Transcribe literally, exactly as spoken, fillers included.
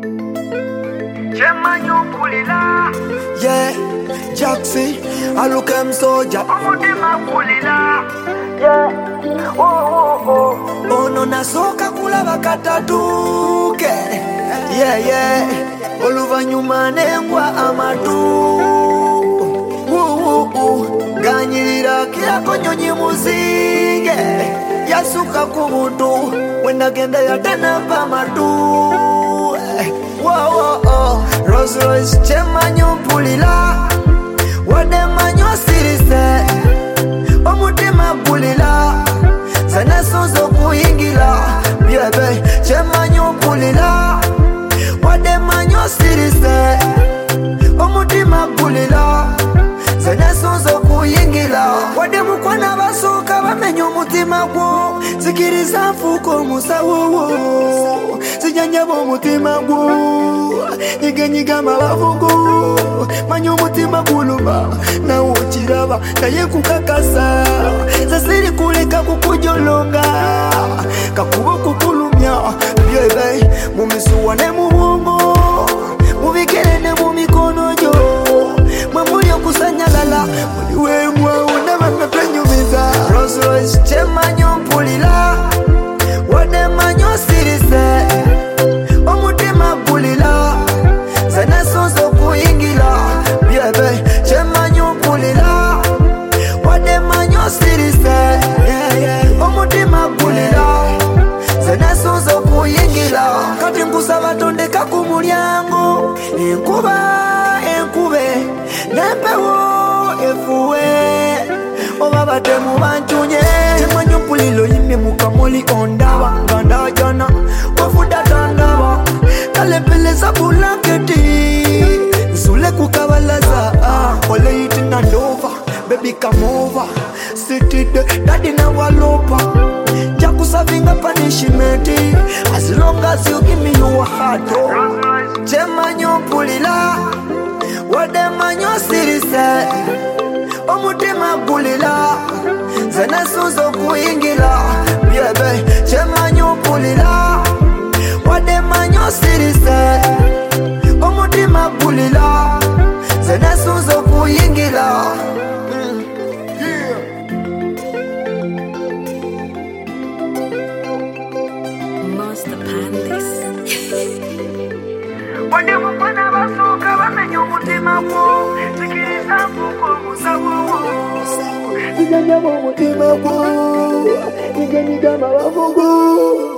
Chemanyo pulila. Yeah, Jaxi, I look him soldier. Omutima pulila. Yeah, oh oh oh. Ono nasoka kulaba katatuke. Yeah, yeah. Oluvanyuma nengwa amatu. Woo woo woo. Ganyirira kila konyonyi muzinge. Yasuka kubutu. Wenda genda yatana pa matu. Wow, wow, oh. Rolls Royce chemanyo pulila. Wade manyo sirise. Omutima pulila. Zane sonzo kuingila. Biebe chemanyo pulila. Wade manyo sirise. Omutima pulila. Zane sonzo kuingila. Wade mukwana basoka bamenyo mutima gwo. Zikiriza mfuko musawo. Sinyanyabo mutima gwo. Nyiga nyiga mabavugo. Manyo mutima kuluma. Na uchiraba na ye kukakasa. Zasiri kuleka kukujolonga. Kakubo kukulumya. Biebe mumisuwane muhongo. Mubikele ne mumikono jo. Mwamuli okusanya lala. Muliwe mwa unama mepenyumiza. Rolls Royce chemanyo pulila. Wade manyo sirise. Omutima pulila. Zane sonzo kuingila. Biebe chemanyo pulila. Wade manyo sirise. Yeah, yeah. Omutima pulila. Zane sonzo kuingila. Kati mkusa batondeka kumulyango. Enkuba, enkube. Nempewo, efuwe. Oba batemu banchunye. Chemanyo pulilo yime mukamoli ondaba. Ganda jana, wafuda tandaba. Kalepeleza bulaketi. Zule kukabalaza. Ole iti na ndova. Baby come over. Sit it, daddy na walopa. Jakusavinga punishmenti. As long as you give me your heart. Oh. Chemanyo pulila. Wade manyo sirise. Omutima pulila. Zane sonzo kuingila. Biebe chemanyo pulila. Wade manyo sirise. Omutima pulila. Zane sonzo kuingila. Mm. Yeah. Master Pandis. Wade mukwana basoka bamenyo mutima gwo. Zikiriza mfuko musawo. Sinyanyabo mutima gwo. Nyiga nyiga mabavugo.